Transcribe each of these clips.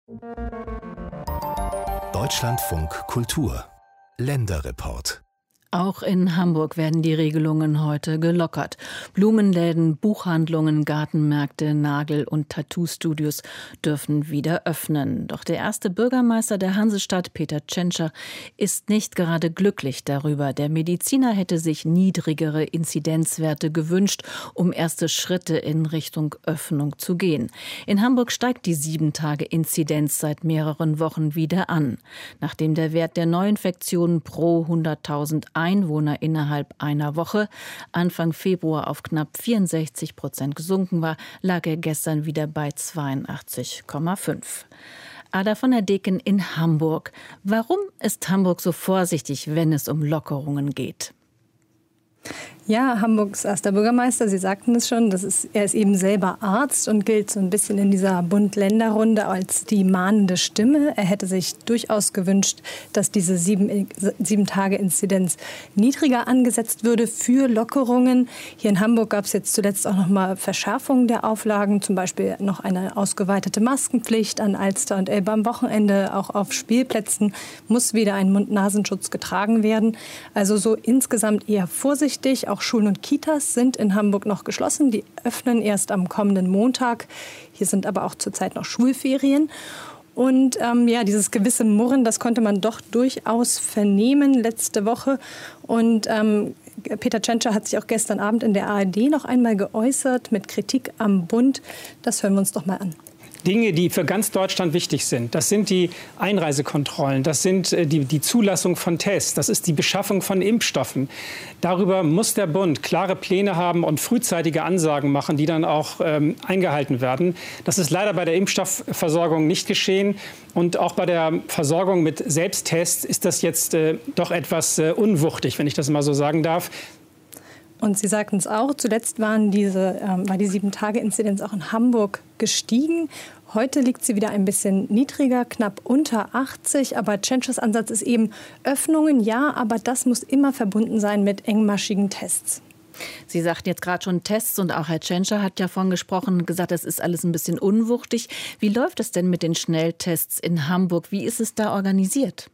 Deutschlandfunk Kultur Länderreport. Auch in Hamburg werden die Regelungen heute gelockert. Blumenläden, Buchhandlungen, Gartenmärkte, Nagel- und Tattoo-Studios dürfen wieder öffnen. Doch der erste Bürgermeister der Hansestadt, Peter Tschentscher, ist nicht gerade glücklich darüber. Der Mediziner hätte sich niedrigere Inzidenzwerte gewünscht, um erste Schritte in Richtung Öffnung zu gehen. In Hamburg steigt die 7-Tage-Inzidenz seit mehreren Wochen wieder an. Nachdem der Wert der Neuinfektionen pro 100.000 Einwohner innerhalb einer Woche Anfang Februar auf knapp 64% gesunken war, lag er gestern wieder bei 82,5. Ada von der Deken in Hamburg. Warum ist Hamburg so vorsichtig, wenn es um Lockerungen geht? Ja, Hamburgs erster Bürgermeister, Sie sagten es schon, er ist eben selber Arzt und gilt so ein bisschen in dieser Bund-Länder-Runde als die mahnende Stimme. Er hätte sich durchaus gewünscht, dass diese 7-Tage-Inzidenz niedriger angesetzt würde für Lockerungen. Hier in Hamburg gab es jetzt zuletzt auch noch mal Verschärfungen der Auflagen, zum Beispiel noch eine ausgeweitete Maskenpflicht an Alster und Elbe am Wochenende. Auch auf Spielplätzen muss wieder ein Mund-Nasenschutz getragen werden. Also so insgesamt eher vorsichtig. Auch Schulen und Kitas sind in Hamburg noch geschlossen. Die öffnen erst am kommenden Montag. Hier sind aber auch zurzeit noch Schulferien. Und dieses gewisse Murren, das konnte man doch durchaus vernehmen letzte Woche. Und Peter Tschentscher hat sich auch gestern Abend in der ARD noch einmal geäußert mit Kritik am Bund. Das hören wir uns doch mal an. Dinge, die für ganz Deutschland wichtig sind. Das sind die Einreisekontrollen, das sind die Zulassung von Tests, das ist die Beschaffung von Impfstoffen. Darüber muss der Bund klare Pläne haben und frühzeitige Ansagen machen, die dann auch eingehalten werden. Das ist leider bei der Impfstoffversorgung nicht geschehen. Und auch bei der Versorgung mit Selbsttests ist das jetzt doch etwas unwuchtig, wenn ich das mal so sagen darf. Und Sie sagten es auch, zuletzt war die 7-Tage-Inzidenz auch in Hamburg gestiegen. Heute liegt sie wieder ein bisschen niedriger, knapp unter 80. Aber Tschentschers Ansatz ist eben Öffnungen, ja, aber das muss immer verbunden sein mit engmaschigen Tests. Sie sagten jetzt gerade schon Tests und auch Herr Tschentscher hat ja vorhin gesprochen und gesagt, das ist alles ein bisschen unwuchtig. Wie läuft es denn mit den Schnelltests in Hamburg? Wie ist es da organisiert?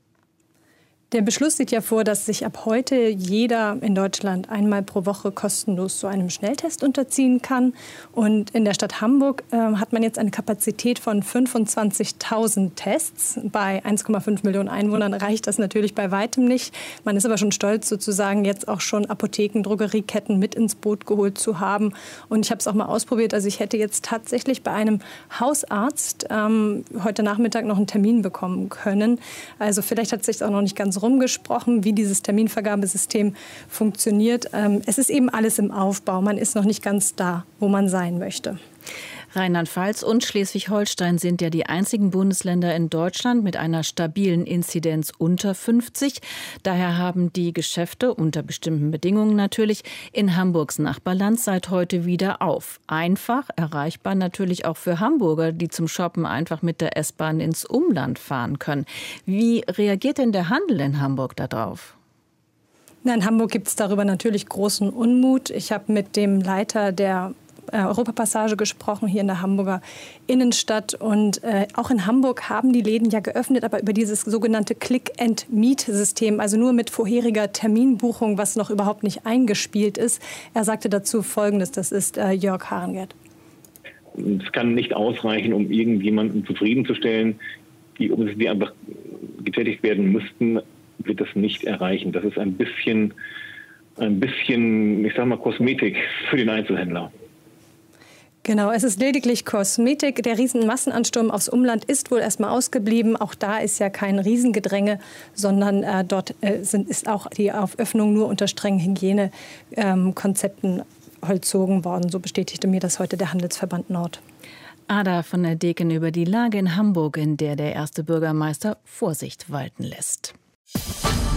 Der Beschluss sieht ja vor, dass sich ab heute jeder in Deutschland einmal pro Woche kostenlos so einem Schnelltest unterziehen kann. Und in der Stadt Hamburg hat man jetzt eine Kapazität von 25.000 Tests. Bei 1,5 Millionen Einwohnern reicht das natürlich bei weitem nicht. Man ist aber schon stolz, sozusagen jetzt auch schon Apotheken, Drogerieketten mit ins Boot geholt zu haben. Und ich habe es auch mal ausprobiert. Also ich hätte jetzt tatsächlich bei einem Hausarzt heute Nachmittag noch einen Termin bekommen können. Also vielleicht hat es sich auch noch nicht ganz rumgesprochen, wie dieses Terminvergabesystem funktioniert. Es ist eben alles im Aufbau. Man ist noch nicht ganz da, wo man sein möchte. Rheinland-Pfalz und Schleswig-Holstein sind ja die einzigen Bundesländer in Deutschland mit einer stabilen Inzidenz unter 50. Daher haben die Geschäfte, unter bestimmten Bedingungen natürlich, in Hamburgs Nachbarland seit heute wieder auf. Einfach, erreichbar natürlich auch für Hamburger, die zum Shoppen einfach mit der S-Bahn ins Umland fahren können. Wie reagiert denn der Handel in Hamburg darauf? In Hamburg gibt es darüber natürlich großen Unmut. Ich habe mit dem Leiter der Europapassage gesprochen, hier in der Hamburger Innenstadt. Und auch in Hamburg haben die Läden ja geöffnet, aber über dieses sogenannte Click-and-Meet-System, also nur mit vorheriger Terminbuchung, was noch überhaupt nicht eingespielt ist. Er sagte dazu Folgendes, das ist Jörg Harengert. Es kann nicht ausreichen, um irgendjemanden zufriedenzustellen. Die Umsätze, die einfach getätigt werden müssten, wird das nicht erreichen. Das ist ein bisschen, ich sag mal, Kosmetik für den Einzelhändler. Genau, es ist lediglich Kosmetik. Der Riesenmassenansturm aufs Umland ist wohl erstmal ausgeblieben. Auch da ist ja kein Riesengedränge, sondern dort ist auch die Öffnung nur unter strengen Hygienekonzepten vollzogen worden. So bestätigte mir das heute der Handelsverband Nord. Ada von der Deken über die Lage in Hamburg, in der der erste Bürgermeister Vorsicht walten lässt.